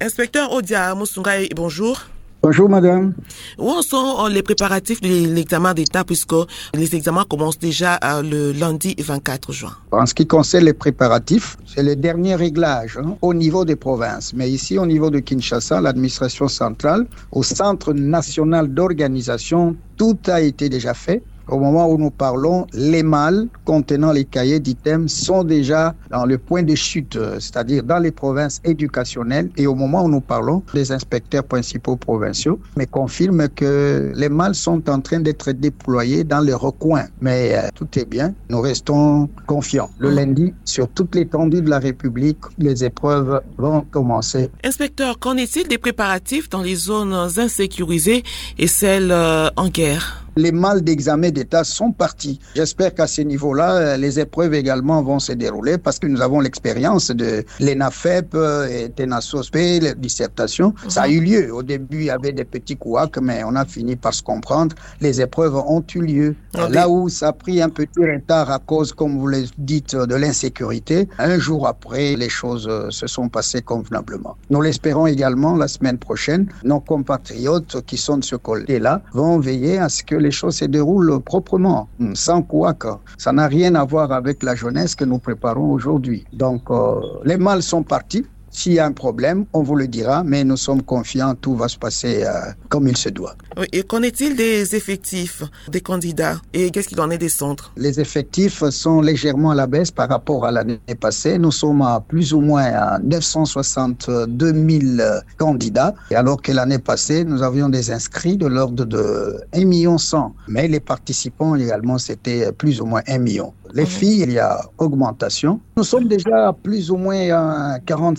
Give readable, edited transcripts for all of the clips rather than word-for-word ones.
Inspecteur Odia Moussoungaï, bonjour. Bonjour madame. Où en sont les préparatifs de l'examen d'État puisque les examens commencent déjà le lundi 24 juin? En ce qui concerne les préparatifs, c'est le dernier réglage au niveau des provinces. Mais ici, au niveau de Kinshasa, l'administration centrale, au Centre national d'organisation, tout a été déjà fait. Au moment où nous parlons, les malles contenant les cahiers d'items sont déjà dans le point de chute, c'est-à-dire dans les provinces éducationnelles. Et au moment où nous parlons, les inspecteurs principaux provinciaux me confirment que les malles sont en train d'être déployés dans les recoins. Mais tout est bien, nous restons confiants. Le lundi, sur toute l'étendue de la République, les épreuves vont commencer. Inspecteur, qu'en est-il des préparatifs dans les zones insécurisées et celles en guerre? Les malles d'examen d'État sont partis. J'espère qu'à ce niveau-là, les épreuves également vont se dérouler parce que nous avons l'expérience de l'ENAFEP et TENASOSP, les dissertations. Ça a eu lieu. Au début, il y avait des petits couacs, mais on a fini par se comprendre. Les épreuves ont eu lieu. Okay. Là où ça a pris un petit retard à cause, comme vous le dites, de l'insécurité, un jour après, les choses se sont passées convenablement. Nous l'espérons également la semaine prochaine. Nos compatriotes qui sont de ce côté-là vont veiller à ce que les choses se déroulent proprement, sans couac. Ça n'a rien à voir avec la jeunesse que nous préparons aujourd'hui. Donc, les malles sont partis. S'il y a un problème, on vous le dira, mais nous sommes confiants, tout va se passer comme il se doit. Oui, et qu'en est-il des effectifs des candidats et qu'est-ce qu'il en est des centres? Les effectifs sont légèrement à la baisse par rapport à l'année passée. Nous sommes à plus ou moins à 962 000 candidats, alors que l'année passée, nous avions des inscrits de l'ordre de 1,1 million. Mais les participants également, c'était plus ou moins 1 million. Les filles, il y a augmentation. Nous sommes déjà à plus ou moins à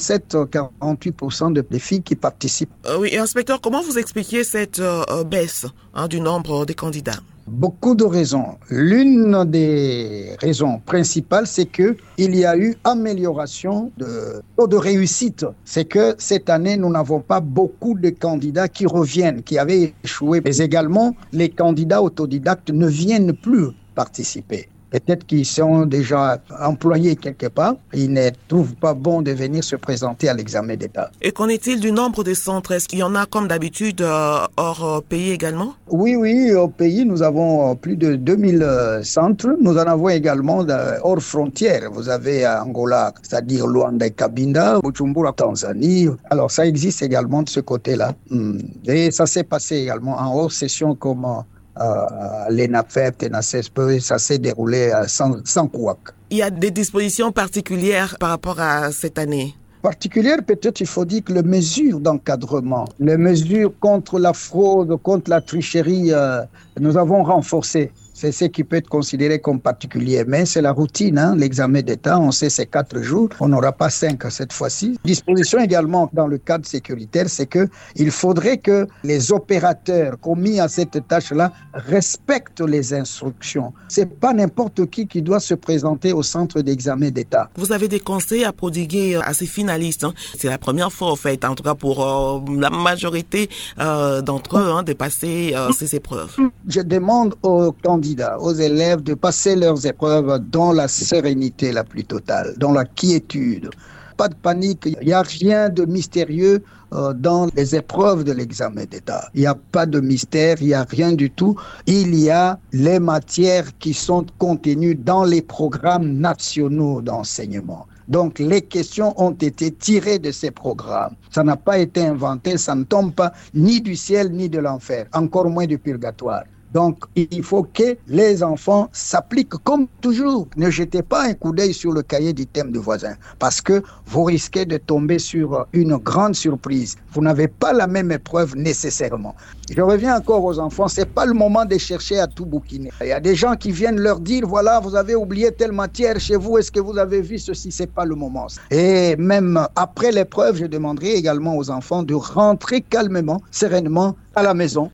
47-48% des filles qui participent. Oui, et inspecteur, comment vous expliquez cette baisse du nombre des candidats? Beaucoup de raisons. L'une des raisons principales, c'est qu'il y a eu amélioration de taux de réussite. C'est que cette année, nous n'avons pas beaucoup de candidats qui reviennent, qui avaient échoué. Mais également, les candidats autodidactes ne viennent plus participer. Peut-être qu'ils sont déjà employés quelque part. Ils ne trouvent pas bon de venir se présenter à l'examen d'État. Et qu'en est-il du nombre de centres? Est-ce qu'il y en a comme d'habitude hors pays également? Oui, au pays, nous avons plus de 2000 centres. Nous en avons également hors frontières. Vous avez Angola, c'est-à-dire Luanda et Cabinda, Bujumbura, Tanzanie. Alors, ça existe également de ce côté-là. Et ça s'est passé également en hors session comme l'ENAFEP, TENASOSP, ça s'est déroulé sans couac. Il y a des dispositions particulières par rapport à cette année? Particulière, peut-être il faut dire que les mesures d'encadrement, les mesures contre la fraude, contre la tricherie, nous avons renforcé. C'est ce qui peut être considéré comme particulier. Mais c'est la routine, l'examen d'État, on sait c'est 4 jours, on n'aura pas 5 cette fois-ci. Disposition également dans le cadre sécuritaire, c'est qu'il faudrait que les opérateurs commis à cette tâche-là respectent les instructions. C'est pas n'importe qui doit se présenter au centre d'examen d'État. Vous avez des conseils à prodiguer à ces finalistes. C'est la première fois, en fait, en tout cas pour la majorité d'entre eux, de passer ces épreuves. Je demande aux candidats, aux élèves de passer leurs épreuves dans la sérénité la plus totale, dans la quiétude. Pas de panique, il n'y a rien de mystérieux dans les épreuves de l'examen d'État. Il n'y a pas de mystère, il n'y a rien du tout. Il y a les matières qui sont contenues dans les programmes nationaux d'enseignement. Donc, les questions ont été tirées de ces programmes. Ça n'a pas été inventé, ça ne tombe pas ni du ciel ni de l'enfer, encore moins du purgatoire. Donc, il faut que les enfants s'appliquent comme toujours. Ne jetez pas un coup d'œil sur le cahier d'items du voisin parce que vous risquez de tomber sur une grande surprise. Vous n'avez pas la même épreuve nécessairement. Je reviens encore aux enfants, c'est pas le moment de chercher à tout bouquiner. Il y a des gens qui viennent leur dire, voilà, vous avez oublié telle matière chez vous, est-ce que vous avez vu ceci? C'est pas le moment. Et même après l'épreuve, je demanderai également aux enfants de rentrer calmement, sereinement à la maison